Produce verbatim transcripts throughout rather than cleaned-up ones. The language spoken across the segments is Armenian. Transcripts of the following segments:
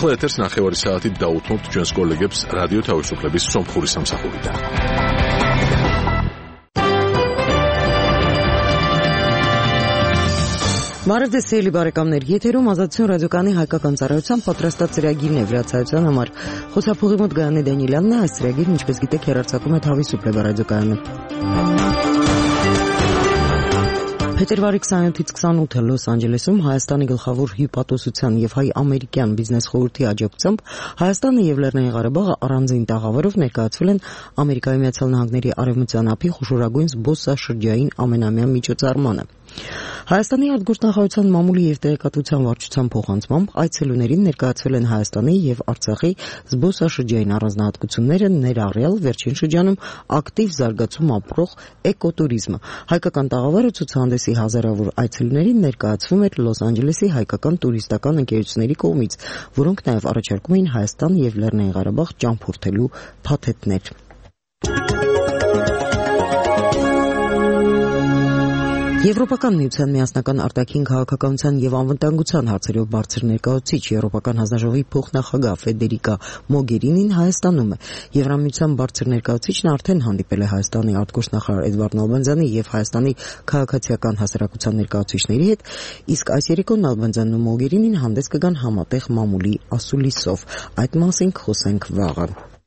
ახლა ეთერს ნახევარი საათით დაუთმობთ ჩვენს კოლეგებს რადიო თავისუფლების სომხური სამსახურიდან. Մարդ սիրելի բարեկամներ, եթերում ազատություն ռադիոկայանի հայկական ծառայության պատրաստած ծրագիրն է վրացայության համար։ Խոսափողի մոտ Գայանե Դանիելյանն է, այս ծրագիրն ինչպես գիտեք հեռարձակում է Თავისუფლება ռադիոկայանը։ Փետրվարի քսաներկուից քսանութը Լոս Անջելեսում Հայաստանի գլխավոր հյուպատոսության եւ հայ-ամերիկյան բիզնես խորհրդի աջակցությամբ Հայաստանը եւ Լեռնային Ղարաբաղը առանձին տաղավարով ներկայացվել են Ամերիկայի Միացյալ Նահանգների արևմտյան ափի խոշորագույն զբոսաշրջային ամենամյա միջոցառմանը։ Հայաստանի արտգործնախարարության մամուլի եւ տեղեկատվության վարչության փոխանցմամբ այցելուներին ներկայացվել են Հայաստանի եւ Արցախի զբոսաշրջային առանձնահատկությունները, ներառյալ վերջին շրջանում ակտիվ զարգացում ապրող էկոտուրիզմը։ Հայկական տաղավարը ցուցահանդեսի հազարավոր այցելուներին ներկայացվում էր Լոս Անջելեսի հայկական տուրիստական ընկերությունների կողմից, որոնք նաեւ առաջարկում էին Հայաստան եւ Լեռնային Ղարաբաղ ճամփորդելու փաթեթներ։ Եվրոպական միության միասնական արտաքին քաղաքականության եւ անվտանգության հարցերով բարձր ներկայացուցիչ Եվրոպական հանձնաժողովի փոխնախագահ Ֆեդերիկա Մոգերինին Հայաստանում է։ Եվրամիության բարձր ներկայացուցիչն արդեն հանդիպել է Հայաստանի արտգործնախարար Էդվարդ Նալբանդյանի եւ Հայաստանի քաղաքացիական հասարակության ներկայացուցիչների հետ, իսկ այս երեկո Նալբանդյանն ու Մոգերինին հանդես կգան համատեղ մամուլի ասուլիսով։ Այդ մասին կխոսենք վաղը։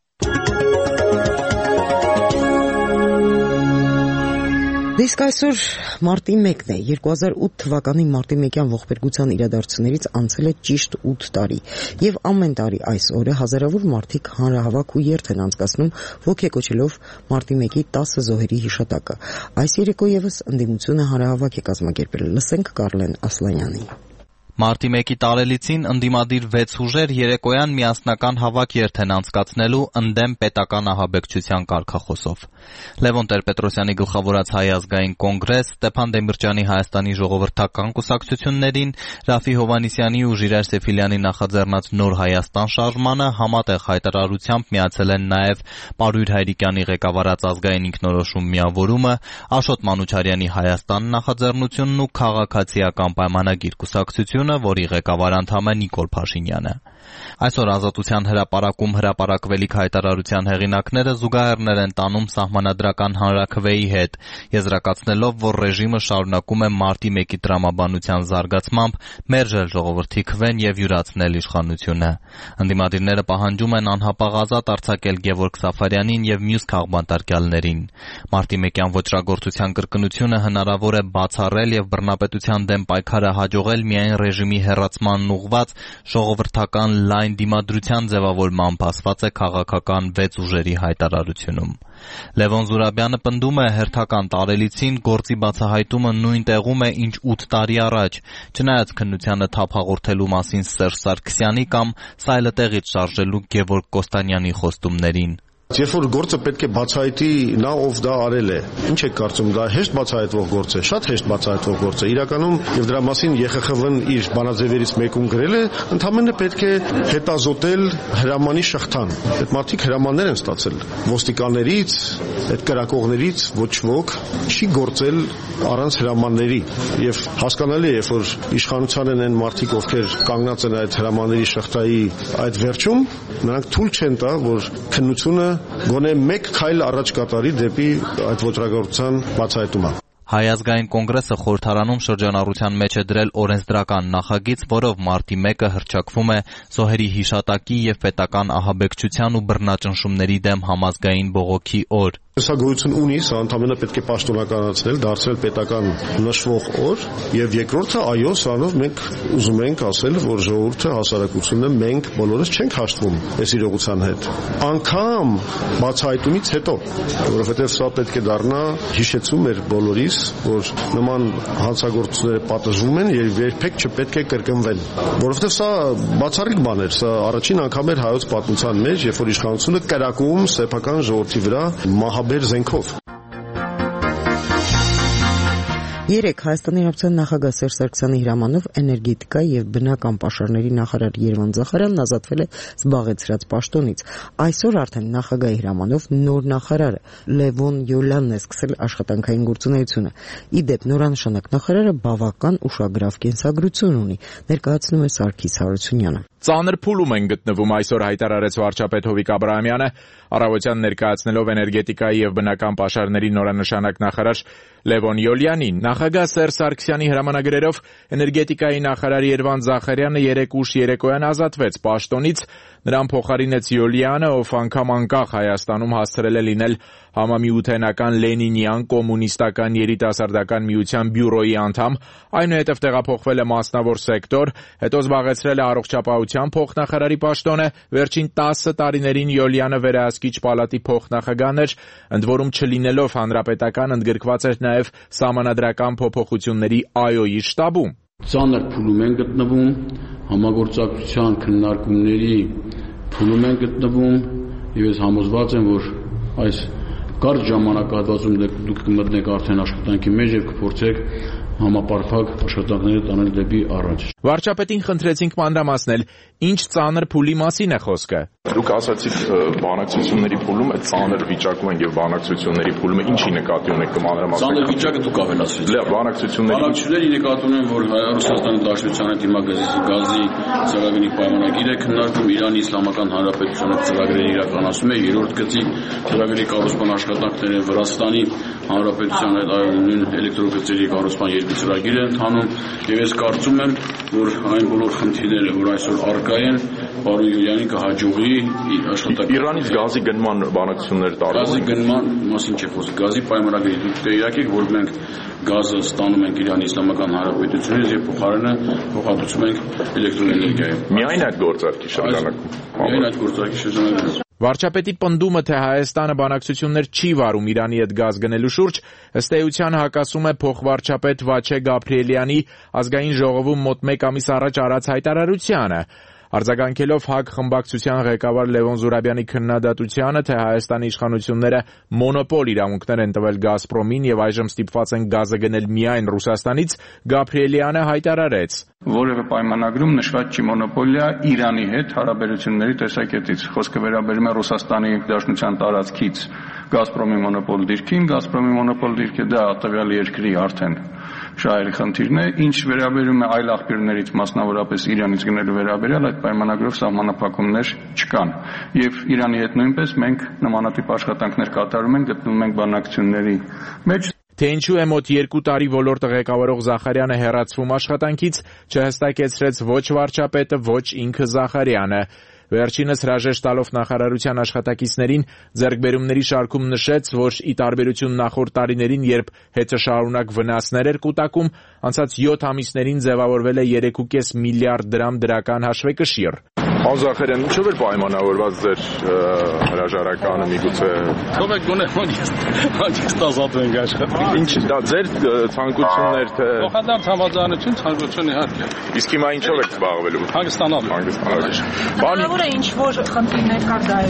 Իսկ այսօր մարտի մեկն է, երկու հազար ութ թվականի մարտի մեկյան ողբերգության իրադարձություններից անցել է ճիշտ ութ տարի, եւ ամեն տարի այս օրը հազարավոր մարդիկ հանրահավաք ու երթ են անցկացնում ոգեկոչելով մարտի մեկի տասը զոհերի հիշատակը։ Այս երեկո եւս ընդդիմությունը հանրահավաք է կազմակերպել։ Լսենք Կարլեն Ասլանյանի։ Մարտի մեկի տարելիցին ընդդիմադիր վեց ուժեր երեկոյան միասնական հավաք երթ են անցկացնելու ընդդեմ պետական ահաբեկչության կարգախոսով։ Լևոն Տեր-Պետրոսյանի գլխավորած Հայ ազգային կոնգրես, Ստեփան Դեմիրճյանի Հայաստանի ժողովրդական կուսակցություններին, Ռաֆի Հովհաննիսյանի ու Ժիրայր Սեֆիլյանի նախաձեռնած Նոր Հայաստան շարժմանը համատեղ հայտարարությամբ միացել են նաև Պարույր Հայրիկյանի ղեկավարած ազգային ինքնորոշում միավորումը, Աշոտ Մանուչարյանի Հայաստան նախաձեռնությունն ու Քաղաքացիական պայմանագիր կուսակցությունը, որի ղեկավար անդամ է Նիկոլ Փաշինյանը։ Այսօր Ազատության հրապարակում հրապարակվելիք հայտարարության հեղինակները զուգահեռներ են տանում սահմանադրական հանրաքվեի հետ, եզրակացնելով, որ ռեժիմը շարունակում է մարտի մեկի տրամաբանության զարգացմամբ մերժել ժողովրդի քվեն եւ յուրացնել իշխանությունը։ Ընդդիմադիրները պահանջում են անհապաղ ազատ արձակել Գևորգ Սաֆարյանին եւ մյուս քաղբանտարկյալներին։ Մարտի մեկյան ոճրագործության կրկնությունը հնարավոր է բացառել եւ բռնապետության դեմ պայքարը հաջողել միայն ռեժիմի հեռացմանն ուղղված ժողովրդական լայն դիմադրության ձևավորմամբ ասված է քաղաքական վեց ուժերի հայտարարությունում։ Լևոն Զուրաբյանը պնդում է հերթական տարելիցին գործի բացահայտումը նույն տեղում է, ինչ ութ տարի առաջ, չնայած քննությանը թափ հաղորդելու մասին Սերժ Սարգսյանի կամ սայլը տեղից շարժելու Գևորգ Կոստանյանի խոստումներին։ Երբ որ գործը պետք է բացահայտի նա ով դա արել է, ինչ եք կարծում, դա հեշտ բացահայտվող գործ է, շատ հեշտ բացահայտվող գործ է։ Իրականում եւ դրա մասին Ե Խ Խ Վ-ն իր բանաձևերից մեկում գրել է, ընդհանրապես պետք է հետազոտել հրամանի շղթան։ Այդ մարդիկ հրամաններ են ստացել ոստիկաններից, այդ կրակողներից ոչ ոք չի գործել առանց հրամանների եւ հասկանալի է, երբ որ իշխանության են այն մարդիկ, ովքեր կանգնած են այդ հրամանների շղթայի այդ վերջում, նրանք թույլ չեն տա, որ քննությունը գոնե մեկ քայլ առաջ կատարի դեպի այդ ոճրագործության բացահայտումը։ Հայ ազգային կոնգրեսը խորհրդարանում շրջանառության մեջ է դրել օրենսդրական նախագիծ, որով մարտի մեկը հռչակվում է զոհերի հիշատակի եւ պետական ահաբեկչության ու բռնաճնշումների դեմ համազգային բողոքի օր։ Սա գոյություն ունի, սա ընդհանրապես պետք է պաշտոնականացնել, դարձնել պետական նշվող օր, եւ երկրորդը, այո, սրանով մենք ուզում ենք ասել, որ ժողովուրդը, հասարակությունը, մենք բոլորս չենք հաշտվում այս իրողության հետ։ Անկամ բացահայտումից հետո, որովհետեւ սա պետք է դառնա հիշեցում մեր բոլորիս, որ նման հանցագործությունները պատժվում են եւ երբեք չպետք է կրկնվեն, որովհետեւ սա բացառիկ բան էր, սա առաջին անգամ էր հայոց պատմության մեջ, երբ որ իշխանությունը կրակում սեփական ժողովրդի վրա մահաբեր զենքով։ Երեկ Հայաստանի Հանրապետության նախագահ Սերժ Սարգսյանի հրամանով էներգետիկայի եւ բնական պաշարների նախարար Երվան Զախարյանն ազատվել է զբաղեցրած պաշտոնից։ Այսօր արդեն նախագահի հրամանով նոր նախարարը Լևոն Յոլյանն է սկսել աշխատանքային գործունեությունը։ Ի դեպ, նորանշանակ նախարարը բավական ուշագրավ կենսագրություն ունի, ներկայացնում է Սարգիս Հարությունյանը։ Ծանր փուլում են գտնվում այսօր հայտարարեց վարչապետ Հովիկ Աբրահամյանը, առավոտյան ներկայացնելով էներգետիկայի եւ բնական պաշարների նորանշանակ նախարար Լևոն Յոլյանին։ Նախագահ Սերժ Սարգսյանի հրամանագրերով էներգետիկայի նախարար Երվան Զախարյանը երեկ ուշ երեկոյան ազատվեց պաշտոնից, նրան փոխարինեց Յոլյանը, ով անգամ անկախ Հայաստանում հասցրել է լինել Համամիութենական Լենինյան կոմունիստական երիտասարդական միության բյուրոյի անդամ, այնուհետև տեղափոխվել է մասնավոր սեկտոր, հետո զբաղեցրել է առողջապահության փոխնախարարի պաշտոնը, վերջին տասը տարիներին Յոլյանը վերահսկիչ պալատի փոխնախագահն էր, ընդ որում չլինելով հանրապետական ընդգրկված էր նաև սահմանադրական փոփոխությունների ԱՅՈ-ի շտաբում։ Ծանր փուլում են գտնվում, համագործակցության քննարկումների փուլում են գտնվում, եւ ես համոզված եմ, որ այս կարճ ժամանակահատվածում դուք կմտնեք արդեն աշխատանքի մեջ եւ կփորձեք համապարփակ աշխատանքները տանել դեպի առաջ։ Վարչապետին խնդրեցինք մանրամասնել, ինչ ծանր փուլի մասին է խոսքը։ Դուք ասացիք բանակցությունների փուլում, այդ ծանր վիճակում են եւ բանակցությունների փուլում ինչի նկատի ունեք մանրամասնել։ Ծանր վիճակը դուք ավելացրիք։ Լավ, բանակցությունների Բանակցությունների նկատի ունեմ, որ Հայաստանի Դաշնության հետ հիմա գազի ծրագրի պայմանագիր է քննարկում, Իրանի Իսլամական Հանրապետությունը ծրագրերի իրականացում է, երրորդ գծի ծրագրի կառուցման աշխատանքները Վրաստանի Հանրապետության հետ նույն էլեկտրոգծերի կառուցման երկու ծրագիր է ընթանում, եւ ես կարծում եմ, որ այն բոլոր խնդիրները, որ այսօր առկա են, պարոն Յոլյանին կհաջողի աշխատանք։ Իրանից գազի գնման բանակցություններ տարվում են։ Գազի գնման մասին չէ խոսքը, գազի պայմանագրի դուք տեղյակ եք, որ մենք գազը ստանում ենք Իրանի Իսլամական Հանրապետությունից եւ փոխարենը փոխհատուցում ենք էլեկտրոէներգիայով։ Միայն այդ գործարքի շրջանակում։ Միայն այդ գործարքի շրջանակում։ Վարչապետի պնդումը, թե Հայաստանը բանակցություններ չի վարում Իրանի հետ գազ գնելու շուրջ, ըստ էության հակասում է փոխվարչապետ Վաչե Գաբրիելյանի ազգային ժողովում մոտ մեկ ամիս առաջ արած հայտարարությանը։ Արձագանքելով ՀԱԿ խմբակցության ղեկավար Լևոն Զուրաբյանի քննադատությանը, թե Հայաստանի իշխանությունները մոնոպոլ իրավունքներ են տվել Գազպրոմին եւ այժմ ստիպված են գազը գնել միայն Ռուսաստանից, Գաբրիելյանը հայտարարեց. Որևէ պայմանագրում նշված չի մոնոպոլիա Իրանի հետ հարաբերությունների տեսակետից։ Խոսքը վերաբերում է Ռուսաստանի Դաշնության տարածքից Գազպրոմի մոնոպոլ դիրքին, Գազպրոմի մոնոպոլ դիրքը դա տվյալ երկրի արդեն շահերի խնդիրն է, ինչ վերաբերում է այլ աղբյուրներից, մասնավորապես Իրանից գնելու վերաբերյալ, այդ պայմանագրով սահմանափակումներ չկան։ Եվ Իրանի հետ նույնպես մենք նմանատիպ աշխատանքներ կատարում ենք, գտնվում ենք բանակցությունների մեջ։ Թե ինչու է մոտ երկու տարի ոլորտը ղեկավարող Զախարյանը հեռացվում աշխատանքից, չհստակեցրեց ոչ վարչապետը, ոչ ինքը Զախարյանը։ Վերջինս հրաժեշտ տալով նախարարության աշխատակիցներին ձեռքբերումների շարքում նշեց, որ ի տարբերություն նախորդ տարիներին, երբ հեծը շարունակ վնասներ էր կուտակում, անցած յոթ ամիսներին ձևավորվել է երեք ու կես միլիարդ դրամ դրական հաշվեկշիռ։ Պարոն Զախարյան, ինչով էր պայմանավորված ձեր հրաժարականը միգուցե։ Թողեք գոնե հանգիստ ազատվենք աշխատանքից։ Ինչ դա ձեր ցանկություններ թե Փոխադարձ համաձայնություն ցանկություն իհարկե։ Իսկ հիմա ինչով եք զբաղվելու։ Հանգստանալու։ Հանգստանալու։ Բանավոր է ինչ որ խնդիրներ կար դա է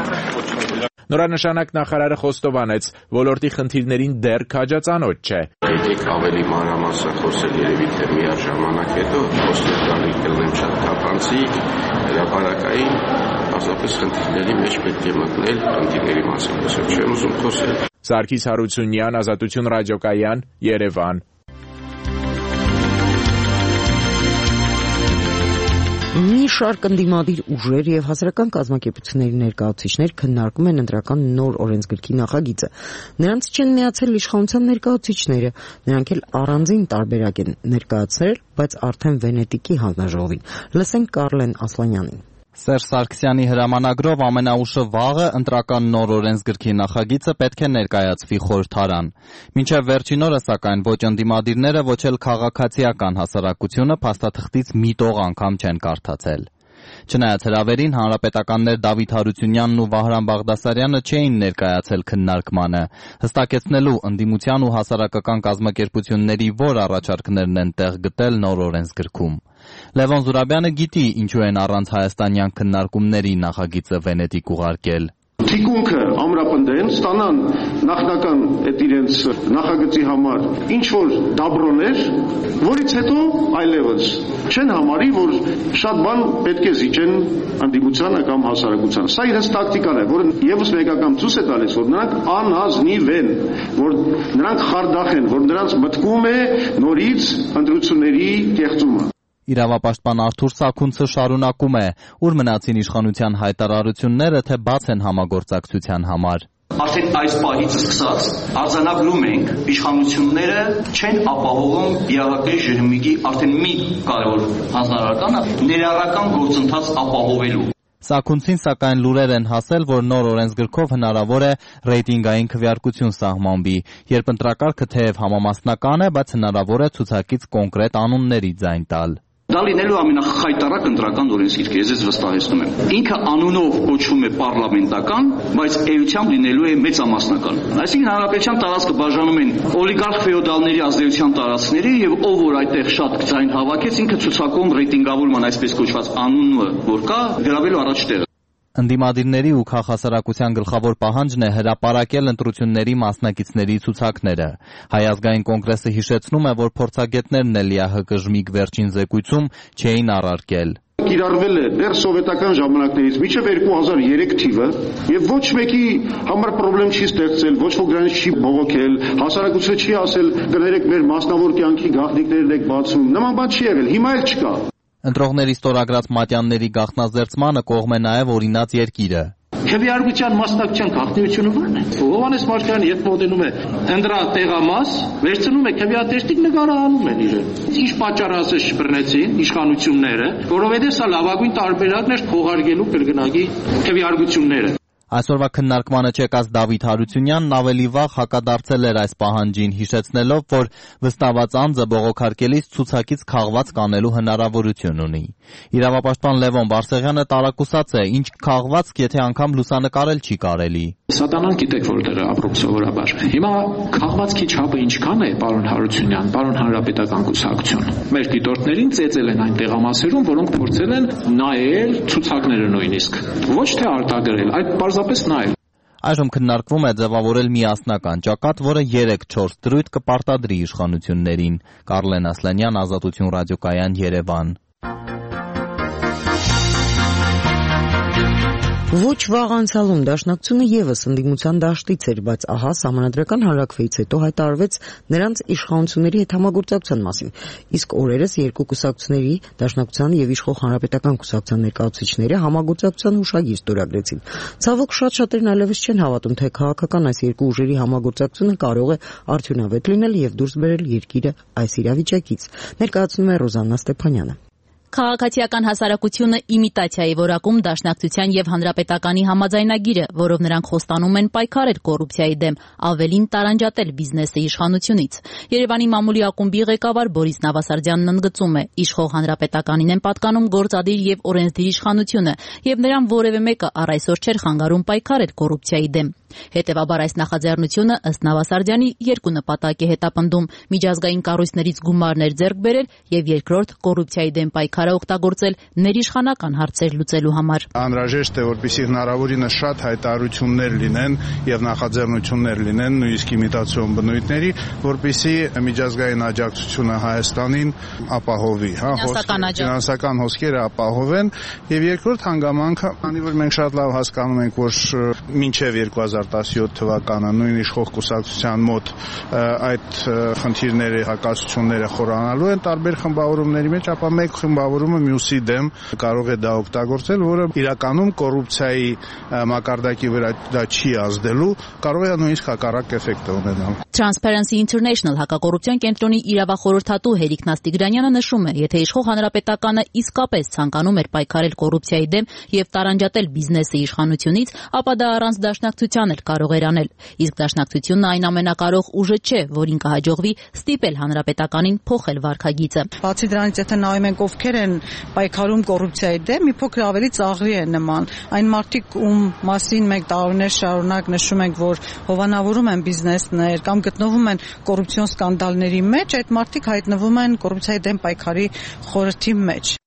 ոչինչ։ Նորանշանակ նախարարը խոստովանեց, ոլորտի խնդիրներին դեռ քաջածանոթ չէ։ Եկեք ավելի մանրամասն խոսել երևի թե միաժամանակ հետո խոսել գալի կլնեմ շատ թափանցիկ, հրապարակային, ասապես խնդիրների մեջ պետք է մտնել, խնդիրների մասին խոսել, չեմ ուզում խոսել։ Սարգիս Հարությունյան, Ազատություն ռադիոկայան, Երևան։ Մի շարք ընդդիմադիր ուժեր եւ հասարակական կազմակերպությունների ներկայացուցիչներ քննարկում են ընտրական նոր օրենսգրքի նախագիծը։ Նրանց չեն միացել իշխանության ներկայացուցիչները, նրանք էլ առանձին տարբերակ են ներկայացրել, բայց արդեն Վենետիկի հանձնաժողովին։ Լսենք Կարլեն Ասլանյանին։ Սերժ Սարգսյանի հրամանագրով ամենաուշը վաղը ընտրական նոր օրենսգրքի նախագիծը պետք է ներկայացվի խորհրդարան։ Մինչև վերջին օրը, սակայն, ոչ ընդդիմադիրները, ոչ էլ քաղաքացիական հասարակությունը փաստաթղթից մի տող անգամ չեն կարդացել։ Չնայած հրավերին, հանրապետականներ Դավիթ Հարությունյանն ու Վահրամ Բաղդասարյանը չէին ներկայացել քննարկմանը, հստակեցնելու ընդդիմության ու հասարակական կազմակերպությունների որ առաջարկներն են տեղ գտել նոր օրենսգրքում։ Լևոն Զուրաբյանը գիտի ինչու են առանց հայաստանյան քննարկումների նախագիծը Վենետիկ ուղարկել։ թիկունքը ամրապնդեն, ստանան նախնական այդ իրենց նախագծի համար ինչ որ դաբրոներ, որից հետո այլևս չեն համարի, որ շատ բան պետք է զիջեն անդիմությանը կամ հասարակությանը։ Սա իրենց տակտիկան է, որը եւս մեկական ցույց է տալիս, որ նրանք անազնիվ են, որ նրանք խարդախ են, որ նրանց մտքում է նորից ընտրությունների կեղծումը։ Իրավապաշտպան Արթուր Սաքունցը շարունակում է, ուր մնացին իշխանության հայտարարությունները, թե բաց են համագործակցության համար։ Արդեն այս պահից սկսած արձանագրում ենք իշխանությունները չեն ապահովում Եղակի Ժրմիգի արդեն մի կարևոր հանձնարարականը ներառական գործընթաց ապահովելու։ Սաքունցին սակայն լուրեր են հասել, որ նոր օրենսգրքով հնարավոր է ռեյտինգային քվեարկություն սահմանվի, երբ ընտրակարգը թեև համամասնական է, բայց հնարավոր է ցուցակից կոնկրետ անունների ձայն տալ։ Դա լինելու ամենախայտառակ ընտրական օրենսգիրքը, ես ձեզ վստահեցնում եմ։ Ինքը անունով կոչվում է պարլամենտական, բայց էությամբ լինելու է մեծամասնական։ Այսինքն հանրապետության տարածքը բաժանում են օլիգարխ ֆեոդալների ազդեցության տարածքների եւ ով որ այդտեղ շատ ձայն հավաքեց, ինքը ցուցակում ռեյտինգավորման այսպես կոչված անունը, որ կա, գրավելու առաջ տեղը։ Ընդդիմադիրների ու քաղաքասարակության գլխավոր պահանջն է հրապարակել ընտրությունների մասնակիցների ցուցակները։ Հայ ազգային կոնգրեսը հիշեցնում է, որ փորձագետներն էլ ԼԻԱՀԿ-ԺՄԻԳ վերջին զեկույցում չէին առարկել։ Կիրառվել է դեռ սովետական ժամանակներից մինչև երկու հազար երեք թիվը եւ ոչ մեկի համար խնդրեմ չի ստեղծել, ոչ ոք դրանից չի բողոքել, հասարակությունը չի ասել կներեք մեր մասնավոր կյանքի գաղտնիքներն եք բացում։ Նման բան չի եղել, հիմա էլ չկա։ Ընտրողների ստորագրած մատյանների գաղտնազերծմանը կողմ է նաև օրինաց երկիրը։ Քվեարկության մասնակցության գաղտնիությունը ո՞րն է։ Հովհաննես Մաշկարյանը երբ մոտենում է ընդրա տեղամաս, վերցնում է քվեատեստիկ նկարահանում են իրեն։ Ինչ պատճառը շփռնեցին իշխանությունները, որովհետև սա լավագույն տարբերակն էր փողարկելու կրկնակի քվեարկությունները։ Այսօրվա քննարկմանը չեկած Դավիթ Հարությունյանն ավելի վաղ հակադարձել էր այս պահանջին, հիշեցնելով, որ վստահված անձը բողոքարկելիս ցուցակից քաղված կանելու հնարավորություն ունի։ Իրավապաշտպան Լևոն Բարսեղյանը տարակուսած է, ինչ քաղվածք, եթե անգամ լուսանկարել չի կարելի։ Սատանան գիտեք որտեղ է ապրում սովորաբար։ Հիմա քաղվածքի չափը ինչքան է, պարոն Հարությունյան, պարոն հանրապետական կուսակցություն։ Մեր դիտորդներին ծեծել են այն տեղամասերում, որոնք փորձել են նայել ցուցակները նույնիսկ։ Ոչ թե արտագրել, այլ պարզապես նայել։ Այժմ քննարկվում է ձևավորել միասնական ճակատ, որը երեք-չորս դրույթ կպարտադրի իշխանություններին։ Կարլեն Ասլանյան, Ազատություն ռադիոկայան, Երևան։ Ոչ վաղ անցյալում Դաշնակցությունը եւս ընդդիմության դաշտից էր, բայց ահա Սահմանադրական հանրաքվեից հետո հայտարարվեց նրանց իշխանությունների հետ համագործակցության մասին։ Իսկ օրերս երկու կուսակցությունների, Դաշնակցության եւ իշխող Հանրապետական կուսակցության ներկայացուցիչները համագործակցության հուշագիր ստորագրեցին։ Ցավոք շատ շատերն այլևս չեն հավատում, թե քաղաքական այս երկու ուժերի համագործակցությունը կարող է արդյունավետ լինել եւ դուրս բերել երկիրը այս իրավիճակից։ Ներկայացնում է Ռոզաննա Ստեփանյանը։ Քաղաքացիական հասարակությունը իմիտացիայի որակում Դաշնակցության եւ Հանրապետականի համաձայնագիրը, որով նրանք խոստանում են պայքարել կոռուպցիայի դեմ, ավելին տարանջատել բիզնեսը իշխանությունից։ Երևանի մամուլի ակումբի ղեկավար Բորիս Նավասարդյանն ընդգծում է, իշխող Հանրապետականին են պատկանում գործադիր եւ օրենսդիր իշխանությունը, եւ նրան որևէ մեկը առ այսօր չէր խանգարում պայքարել կոռուպցիայի դեմ։ Հետևաբար այս նախաձեռնությունը ըստ Նավասարդյանի երկու նպատակ է հետապնդում՝ միջազգային կառույցներից գումարներ ձեռք բերել եւ երկրորդ կոռուպցիայի դեմ պայքարը օգտագործել ներիշխանական հարցեր լուծելու համար։ Անհրաժեշտ է, որպեսզի հնարավորինս շատ հայտարարություններ լինեն եւ նախաձեռնություններ լինեն նույնիսկ իմիտացիոն բնույթների, որպեսզի միջազգային աջակցությունը Հայաստանին ապահովի, հա, ֆինանսական հոսքերը ապահովեն եւ երկրորդ հանգամանքը, քանի որ մենք շատ լավ հասկանում ենք, որ մինչեւ երկու հազար տասնյոթ թվականը նույն իշխող կուսակցության մոտ այդ խնդիրները, հակասությունները խորանալու են տարբեր խմբավորումների մեջ, ապա մեկ խմբավորումը մյուսի դեմ կարող է դա օգտագործել, որը իրականում կոռուպցիայի մակարդակի վրա դա չի ազդելու, կարող է նույնիսկ հակառակ էֆեկտ ունենալ։ Transparency International հակակոռուպցիոն կենտրոնի իրավախորհրդատու Հերիկ Նաստիգրանյանը նշում է, եթե իշխող Հանրապետականը իսկապես ցանկանում էր պայքարել կոռուպցիայի դեմ եւ տարանջատել բիզնեսը իշխանությունից, ապա դա առանց Դաշնակցության էլ կարող էր անել։ Իսկ Դաշնակցությունն այն ամենակարող ուժը չէ, որին կհաջողվի ստիպել Հանրապետականին փոխել վարքագիծը։ Բացի դրանից, եթե նայում ենք ովքեր են պայքարում կոռուպցիայի դեմ, մի փոքր ավելի ծաղրի են նման։ Այն մարդիկ, ում մասին մենք տարիներ շարունակ նշում ենք, որ հովանավորում են բիզնեսներ կամ գտնվում են կոռուպցիոն սկանդալների մեջ, այդ մարդիկ հայտնվում են կոռուպցիայի դեմ պայքարի խորհրդի մեջ։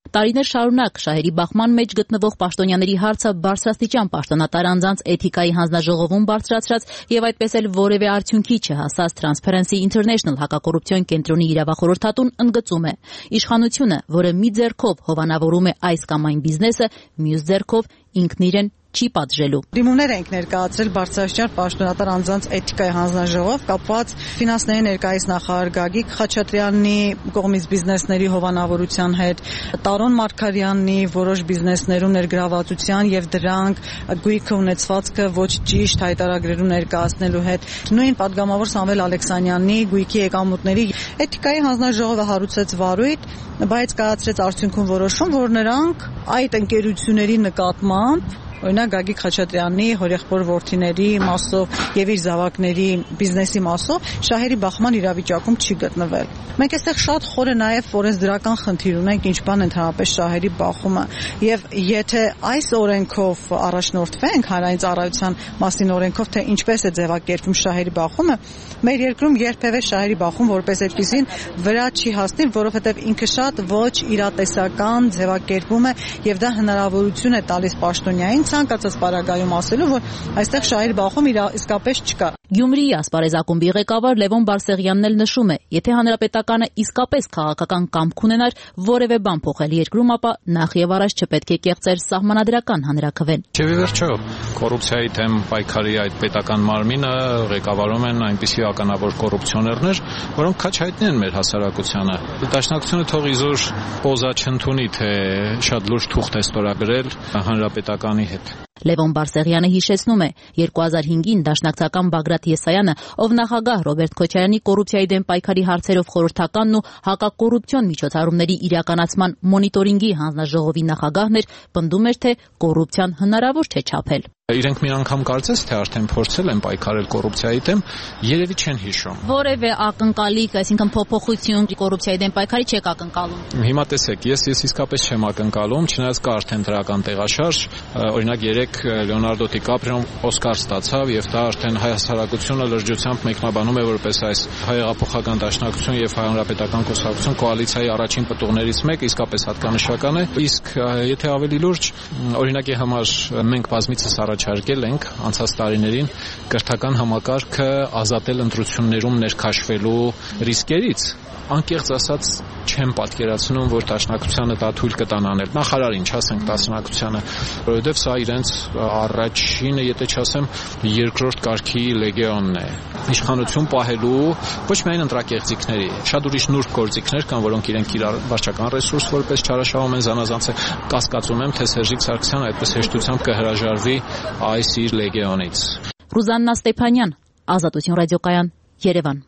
Տարիներ շարունակ շահերի բախման մեջ գտնվող պաշտոնյաների հարցը բարձրաստիճան պաշտոնատար անձանց էթիկայի հանձնաժողովում բարձրացրած եւ այդպես էլ որևէ արդյունքի չհասած Transparency International հակակոռուպցիոն կենտրոնի իրավախորհրդատուն ընդգծում է. իշխանությունը, որը մի ձեռքով հովանավորում է այս կամ այն բիզնեսը, մյուս ձեռքով ինքն իրեն չի պատժելու։ Դիմումներ ենք ներկայացրել բարձրաստիճան պաշտոնատար անձանց էթիկայի հանձնաժողով կապված ֆինանսների ներկայիս նախարար Գագիկ Խաչատրյանի կողմից բիզնեսների հովանավորության հետ, Տարոն Մարգարյանի որոշ բիզնեսներում ներգրավվածության եւ դրանք գույքը ունեցվածքը ոչ ճիշտ հայտարարագրերում ներկայացնելու հետ, նույն падգամավոր Սամվել Ալեքսանյանի գույքի եկամուտների էթիկայի հանձնաժողովը հարուցեց վարույթ, բայց կայացրեց արդյունքում որոշում, որ նրանք այդ ընկերությունների նկատմամբ օրինակ Գագիկ Խաչատրյանի հորեղբոր որդիների մասով եւ իր զավակների բիզնեսի մասով շահերի բախման իրավիճակում չի գտնվել։ Մենք այստեղ շատ խորը նաեւ ֆորենսդրական խնդիր ունենք, ինչ բան ընդհանրապես շահերի բախումը, եւ եթե այս օրենքով առաջնորդվենք հանրային ծառայության մասին օրենքով, թե ինչպես է ձևակերպվում շահերի բախումը, մեր երկրում երբևէ շահերի բախում որպես այդպեսին վրա չի հասնի, որովհետեւ ինքը շատ ոչ իրատեսական ձևակերպում է եւ դա հնարավորություն է տալիս պաշտոնյային ցանկացած պարագայում ասելու, որ այստեղ շահերի բախում իսկապես չկա։ Գյումրիի ասպարեզ ակումբի ղեկավար Լևոն Բարսեղյանն էլ նշում է, եթե հանրապետականը իսկապես քաղաքական կամք ունենար որևէ բան փոխել երկրում, ապա նախ եւ առաջ չպետք է կեղծեր սահմանադրական հանրաքվեն։ Չէ՞ վերջո, կոռուպցիայի դեմ պայքարի այդ պետական մարմինը ղեկավարում են այնպիսի ականավոր կոռուպցիոներներ, որոնք քաչ հայտնի են մեր հասարակությանը։ Դաշնակցությունը թող իզուր պոզա չընդունի, թե շատ լուրջ թուղթ է ստորագրել հանրապետականի հետ։ Լևոն Բարսեղյանը հիշեցնում է, երկու հազար հինգին դաշնակցական Բագրատ Եսայանը, ով նախագահ Ռոբերտ Քոչարյանի կոռուպցիայի դեմ պայքարի հարցերով խորհրդականն ու հակակոռուպցիոն միջոցառումների իրականացման մոնիտորինգի հանձնաժողովի նախագահն էր, պնդում էր, թե կոռուպցիան հնարավոր չէ չափել։ Իրենք մի անգամ կարծես թե արդեն փորձել են պայքարել կոռուպցիայի դեմ, երևի չեն հիշում։ Որևէ ակնկալիք, այսինքն փոփոխություն կոռուպցիայի դեմ պայքարի չեք ակնկալում։ Հիմա տեսեք, ես ես իսկապես չեմ ակնկալում, չնայած կա արդեն դրական տեղաշարժ, օրինակ երեք Լեոնարդո Դիկապրիոն Օսկար ստացավ եւ դա արդեն հայ հասարակությունը լրջությամբ մեկնաբանում է որպես այս հայեղափոխական դաշնակցություն եւ հանրապետական կուսակցություն կոալիցիայի առաջին պտուղներից մեկը, իսկապես հատկանշական է։ Իսկ եթե ավելի լուրջ, օրինակի համար մենք բազմիցս առաջարկել ենք անցած տարիներին կրթական համակարգը ազատել ընտրություններում ներքաշվելու ռիսկերից։ Անկեղծ ասած չեմ պատկերացնում, որ դաշնակցությանը դա թույլ կտան անել։ Նախարարին, չասենք դաշնակցությանը, որովհետև սա իրենց առաջինը, եթե չասեմ, երկրորդ կարգի լեգեոնն է։ Իշխանություն պահելու ոչ միայն ընտրակեղծիքների, շատ ուրիշ նուրբ գործիքներ կան, որոնք իրենք իրար վարչական ռեսուրս որպես չարաշահում են զանազանց է, կասկածում եմ, թե Սերժիկ Սարգսյանը այդպես հեշտությամբ կհրաժարվի այս իր լեգեոնից։ Ռուզաննա Ստեփանյան, Ազատություն ռադիոկայան, Երևան։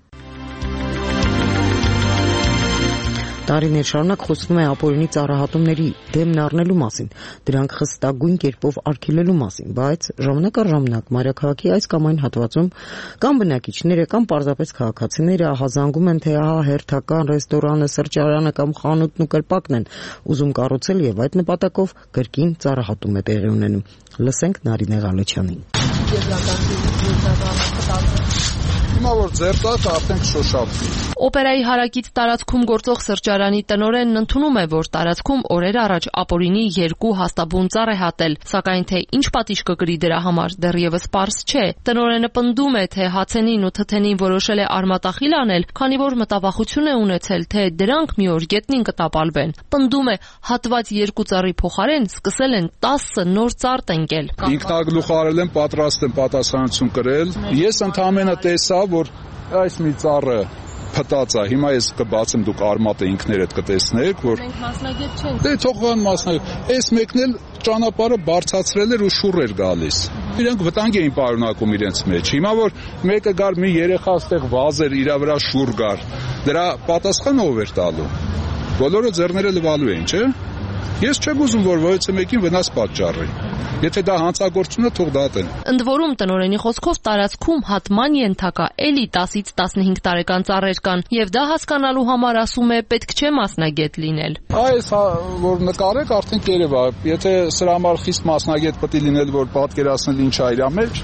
Տարիներ շարունակ խոսվում է ապօրինի ծառահատումների դեմն առնելու մասին, դրանք խստագույն կերպով արգելելու մասին, բայց ժամանակ առ ժամանակ մայրաքաղաքի այս կամ այն հատվածում կամ բնակիչները կամ պարզապես քաղաքացիները ահազանգում են, թե ահա հերթական ռեստորանը, սրճարանը կամ խանութն ու կրպակն են ուզում կառուցել եւ այդ նպատակով կրկին ծառահատում է տեղի ունենում։ Լսենք Նարինե Ղալեչյանին։ Հիմա որ ձերտած արդեն կշոշափվի։ Օպերայի հարակից տարածքում գործող սրճարանի տնօրենն ընդունում է, որ տարածքում օրեր առաջ ապօրինի երկու հաստաբուն ծառ է հատել, սակայն թե ինչ պատիժ կկրի դրա համար դեռևս պարզ չէ։ Տնօրենը պնդում է, թե հացենին ու թթենին որոշել է արմատախիլ անել, քանի որ մտավախություն է ունեցել, թե դրանք մի օր գետնին կտապալվեն։ Պնդում է, հատված երկու ծառի փոխարեն սկսել են տասը նոր ծառ տնկել։ Ինքնագլուխարել են, պատրաստ են պատասխանատվություն կրել։ Ես ընդհանրապես տեսա, որ այս մի ծառը փտած է, հիմա ես կբացեմ, դուք արմատը ինքներդ կտեսնեք, որ մենք մասնագետ չենք։ Դե թողան մասնագետ։ Այս մեկն էլ ճանապարհը բարձրացրել էր ու շուռ էր գալիս։ Իրենք վտանգ էին պարունակում իրենց մեջ։ Հիմա որ մեկը գար մի երեխա այդտեղ վազեր, իր վրա շուռ գար, դրա պատասխանը ով էր տալու։ Բոլորը ձեռները լվալու են, չէ՞։ Ես չեմ ուզում, որ ոյոցը մեկին վնաս պատճառի։ Եթե դա հանցագործություն է, թող դատեն։ Ընդ որում տնօրենի խոսքով տարածքում հատման ենթակա էլի տասից տասնհինգ տարեկան ծառեր կան, եւ դա հասկանալու համար ասում է պետք չէ մասնագետ լինել։ Այս որ նկարեք արդեն կերև է, եթե սրա համար խիստ մասնագետ պետք է լինել, որ պատկերացնել ինչ է իր մեջ։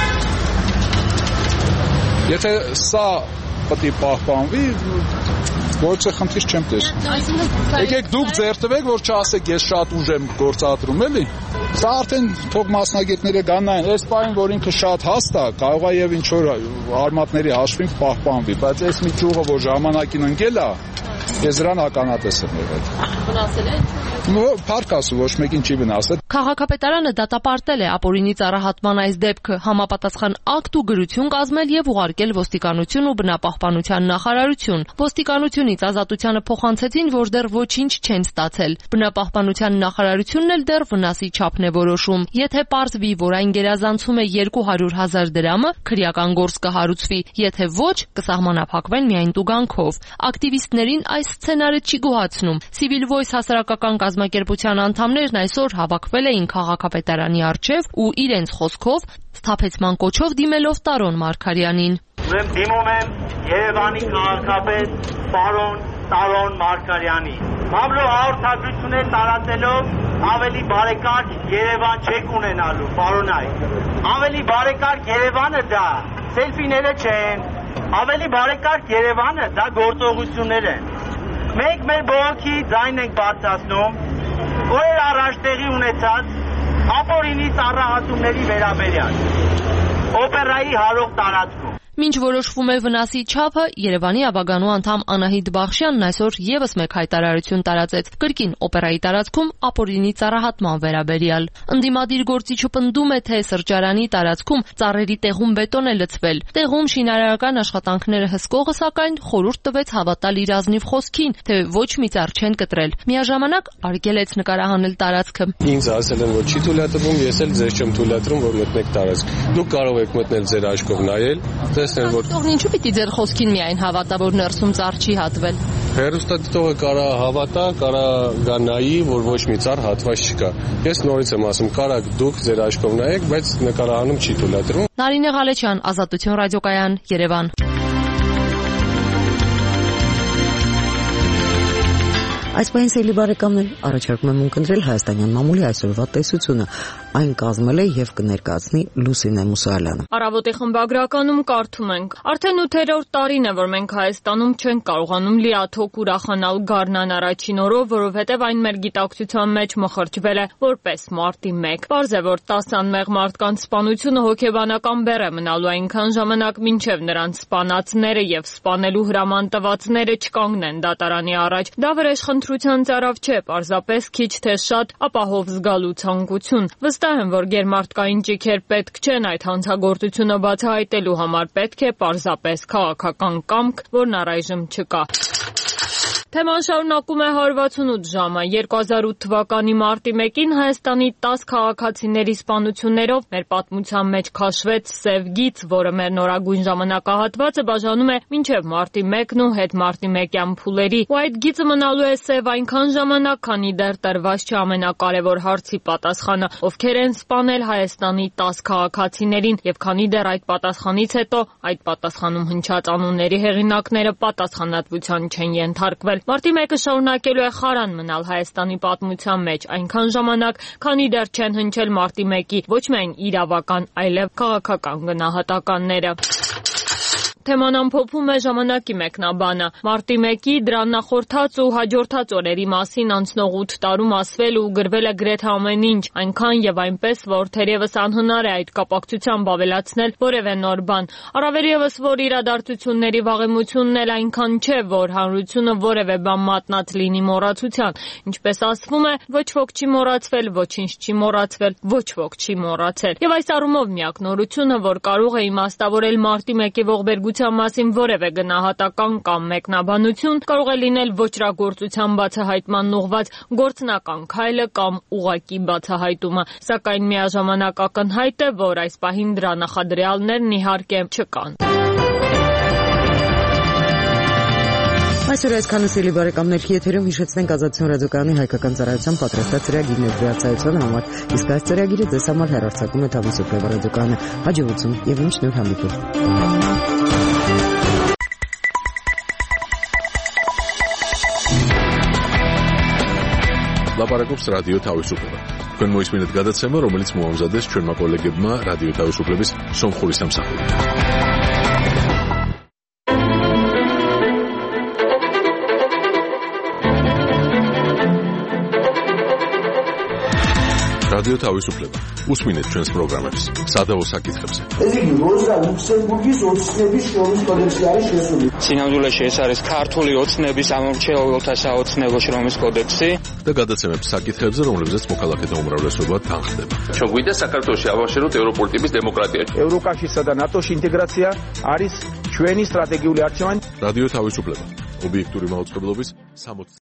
Եթե սա պետք է պահպանվի, Որևէ խնդիր չեմ տեսնում։ Եկեք դուք ձեռ տվեք, որ չասեք ես շատ ուժ եմ գործադրում, էլի։ Սա արդեն թող մասնագետները գանային, այս բանը որ ինքը շատ հաստ է, կարող է եւ ինչ որ արմատների հաշվին պահպանվի, բայց այս մի ճյուղը որ ժամանակին ընկել է, ես դրան ականատես եմ եղել։ Վնասել է։ Փառք Աստծո, ոչ մեկին չի վնասել։ Քաղաքապետարանը դատապարտել է ապօրինի ծառահատման այս դեպքը, համապատասխան ակտ ու գրություն կազմել եւ ուղարկել ոստիկանություն ու բնապահպանության նախարարություն։ Ոստիկանությունից ազատությանը փոխանցեցին, որ դեռ ոչինչ չեն ստացել։ Բնապահպանության նախարարությունն էլ դեռ վնասի չափն է որոշում։ Եթե պարզվի, որ այն գերազանցում է երկու հարյուր հազար դրամը, քրեական գործ կհարուցվի, եթե ոչ, կսահմանափակվեն միայն տուգանքով։ Ակտիվիստներին այս սցենարը չի գոհացնում։ Civil Voice հասարակական կազմակերպության անդամներն այսօր հավաքվել էին քաղաքապետարանի առջև ու իրենց խոսքով սթափեցման կոչով դիմելով Տարոն Մարգարյանին։ Ուրեմն դիմում եմ Երևանի քաղաքապետ պարոն Տարոն Մարգարյանի։ Մամլո հաղորդագրություններ տարածելով ավելի բարեկարգ Երևան չեք ունենալու, պարոն այ։ Ավելի բարեկարգ Երևանը դա սելֆիները չեն, ավելի բարեկարգ Երևանը դա գործողություններ են։ Մենք մեր բողոքի ձայնն ենք բարձրացնում, օրեր առաջ տեղի ունեցած ապօրինի ծառահատումների վերաբերյալ օպերայի հարող տարածքում։ Մինչ որոշվում է վնասի չափը, Երևանի Աբագանու անդամ Անահիտ Բախշյանն այսօր եւս մեկ հայտարարություն տարածեց կրկին օպերայի տարածքում ապօրինի ծառահատման վերաբերյալ։ Ընդդիմադիր գործիչը պնդում է, թե սրճարանի տարածքում ծառերի տեղում բետոն է լցվել։ Տեղում շինարարական աշխատանքները հսկողը սակայն խորհուրդ տվեց հավատալ իր ազնիվ խոսքին, թե ոչ մի ծառ չեն կտրել։ Միաժամանակ արգելեց նկարահանել տարածքը։ Ինձ ասել են, որ չի թույլատրվում, ես էլ ձեզ չեմ թույլատրում, որ մտնեք տարածք։ Դուք կարող եք մտնել ձեր աչքով նայել։ Այսօր ինչու պիտի ձեր խոսքին միայն հավատա, որ ներսում ծառ չի հատվել։ Հեռուստադիտողը կարա հավատա, կարա գա նայի, որ ոչ մի ծառ հատված չկա։ Ես նորից եմ ասում, կարաք դուք ձեր աչքով նայեք, բայց նկարահանում չի թույլատրվում։ Նարինե Ղալեչյան, Ազատություն ռադիոկայան, Երևան։ Այս պահին սիրելի բարեկամներ, առաջարկում եմ ունկնդրել հայաստանյան մամուլի այսօրվա տեսությունը։ Այն կազմել է եւ կներկայացնի Լուսինե Մուսայելյանը։ Առավոտի խմբագրականում կարդում ենք. Արդեն ութերորդ տարին է, որ մենք Հայաստանում չենք կարողանում լիաթոք ուրախանալ գարնան առաջին օրով, որովհետեւ այն մեր գիտակցության մեջ մխրճվել է որպես մարտի մեկ։ Պարզ է, որ տասը անմեղ մարդկանց սպանությունը հոգեբանական բեռ է մնալու այնքան ժամանակ, մինչեւ նրանց սպանածները եւ սպանելու հրաման տվածները չկանգնեն դատարանի առաջ։ Դա վրեժխնդրության ծարավ չէ, պարզապես քիչ թե շատ ապահով զգալու ցանկություն։ Վստահ եմ, որ գերմարտկային ճիգեր պետք չեն այդ հանցագործությունը բացահայտելու համար, պետք է պարզապես քաղաքական կամք, որն առայժմ չկա։ Թեման շարունակում է հարյուր վաթսունութ ժամը։ երկու հազար ութ թվականի մարտի մեկին Հայաստանի տասը քաղաքացիների սպանություններով մեր պատմության մեջ քաշվեց սև գիծ, որը մեր նորագույն ժամանակահատվածը բաժանում է մինչև մարտի մեկն ու հետ մարտի մեկյան փուլերի։ Ու այդ գիծը մնալու է սև այնքան ժամանակ, քանի դեռ տրված չէ ամենակարևոր հարցի պատասխանը՝ ովքեր են սպանել Հայաստանի տասը քաղաքացիներին, եւ քանի դեռ այդ պատասխանից հետո այդ պատասխանում հնչած անունների հեղինակները պատասխանատվության չեն ենթարկվել։ Մարտի մեկը շարունակելու է խարան մնալ Հայաստանի պատմության մեջ այնքան ժամանակ, քանի դեռ չեն հնչել մարտի մեկի ոչ միայն իրավական, այլև քաղաքական գնահատականները։ Թեման ամփոփում է ժամանակի մեկնաբանը։ Մարտի մեկի դրան նախորդած ու հաջորդած օրերի մասին անցնող ութ տարում ասվել ու գրվել է գրեթե ամեն ինչ, այնքան եւ այնպես, որ թերևս անհնար է այդ կապակցությամբ ավելացնել որևէ նոր բան։ Առավել եւս, որ իրադարձությունների վաղեմությունն էլ այնքան չէ, որ հանրությունը որևէ բան մատնած լինի մոռացության։ Ինչպես ասվում է, ոչ ոք չի մոռացվել, ոչինչ չի մոռացվել, ոչ ոք չի մոռացել։ Եվ այս առումով միակ նորությունը, որ կարող է իմաստավորել մարտի մեկի ողբերգության մասին որևէ գնահատական կամ մեկնաբանություն, կարող է լինել ոճրագործության բացահայտման ուղղված գործնական քայլը կամ ուղղակի բացահայտումը, սակայն միաժամանակ ակնհայտ է, որ այս պահին դրա նախադրյալներն իհարկե չկան։ Այսօր այսքանը սիրելի բարեկամներ, եթերում հիշեցնենք Ազատություն ռադիոկայանի հայկական ծառայության պատրաստած ծրագիրն է դրացայության համար, իսկ այս ծրագիրը ձեզ համար հեռարձակում է Թավուսոպլեվա ռադիոկայանը։ Հաջողություն եւ ինչ նոր հանդիպում։ Լապարակոպս ռադիո Թավուսոպլեվա։ Քննույթ մինուտ գադացեմը, რომელიც մոամզադես չորմա կոլեգեբմա ռադիո Թավուսոպլեվիս Սոմխորիսամ սախում։ რადიო თავისუფლება. უსმინეთ ჩვენს პროგრამებს სადაო საკითხებზე. ეს იგი როზა ლუქსემბურგის ოცნების შრომის კოდექსი არის შესული. სინამდვილეში ეს არის ქართული ოცნების ამორჩეულთა საოცნებო შრომის კოდექსი და გადაცემებს საკითხებზე, რომლებზეც მოქალაქეთა უმრავლესობა თანხდება. ჩვენ გვინდა საქართველოში ავაშენოთ ევროპული ტიპის დემოკრატია. ევროკავშირსა და ნატოში ინტეგრაცია არის ჩვენი სტრატეგიული არჩევანი. რადიო თავისუფლება. ობიექტური მაუწყებლობის სამოცდაათი